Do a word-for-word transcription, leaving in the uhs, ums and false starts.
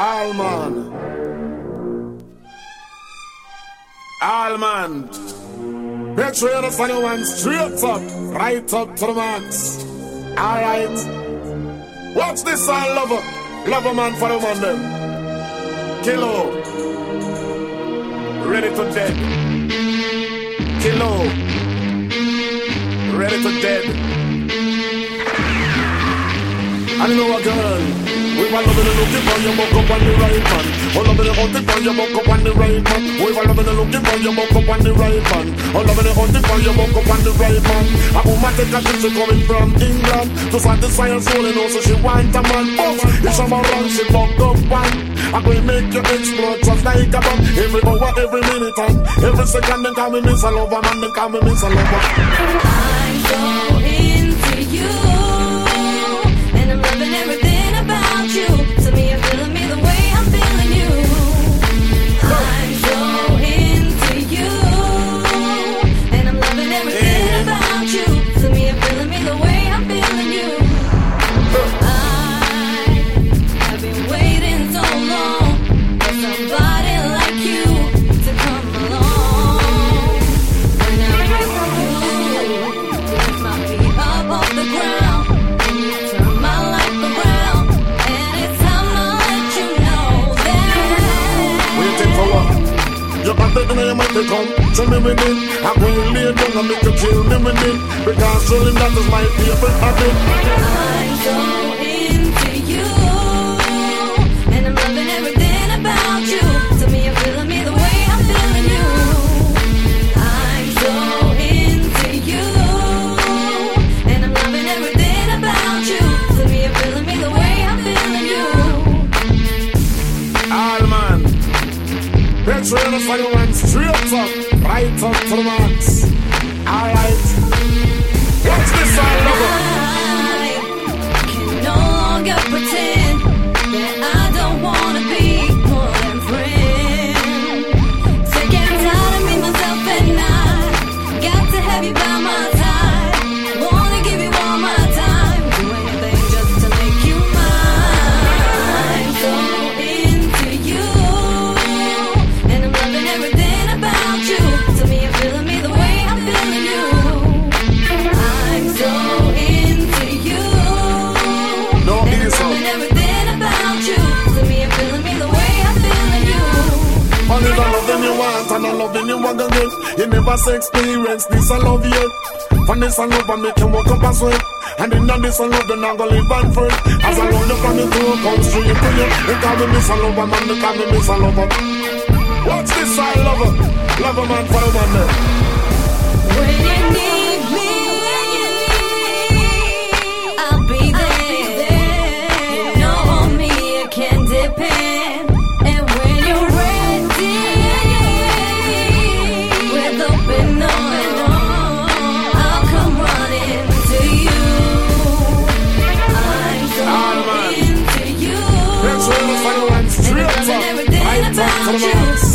All man. All man. Make sure you understand your one straight up, right up to the max. Alright. Watch this all lover. Lover man for the man them. Kilo. Ready to dead. Kilo. Ready to dead. I know a girl. We were loving and looking for you, woke up on the right man. All loving and hunting for you, woke up on the right man. We were loving and looking for you, woke up on the right man. All loving and hunting for you, woke up on the right man. A woman take a trip, she coming from England to satisfy her soul, and also she want a man. But if someone wrong, she fuck up one. I'm going to make you explode just like a bomb. Every hour, every minute, and every second, they call me Miss a Lover, man, they call me Miss a Lover. I'm so into you, and I'm loving everything about you. To me, you're feeling me the way I'm feeling you. I'm so into you, and I'm loving everything yeah. about you. To me, you're feeling me the way I'm feeling you. I have been waiting so long for somebody like you to come along. When I'm with you, lift my feet up off the ground, and you turn my life around. And it's time to let you know that. Waiting for what? You're not taking on your mic to come. Show me with it. I'm going to lay down and make you kill me with it. Because surely that is my favorite habit. I'm so into you, and I'm loving everything about you. To me, you're feeling me the way I'm feeling you. I'm so into you, and I'm loving everything about you. To me, you're feeling me the way I'm feeling you. All man. Make sure you understand you went straight up, right up to the max. Alright. Watch this all lover. I can no longer pretend that I don't wanna be more than friends. Sick and tired of me, myself, and I got to have you by my side. Wanna give you all my time, do anything just to make you mine. I'm so into you, and I'm loving everything about you. To me, you're feeling me the way I'm feeling you. I'm so into you, No and I'm ease up. loving everything about you. To me, you're feeling me the way I'm feeling you. And it's a loving you want and a loving you want again. You never say experience this I love yet. From this I love I make you walk up and sweat. And in this I love then I go live and friend. As I love you from the door come straight to you. They call me Miss a Lover, man, they call me Miss a Lover. Watch this I lover. Lover man for the man there. When you need me, I'll be there. You know on me you can depend. And when you're ready, with open arms, I'll come running to you. I'm so into you, Make sure you understand you went straight and I'm loving up, everything right up to about the you. max.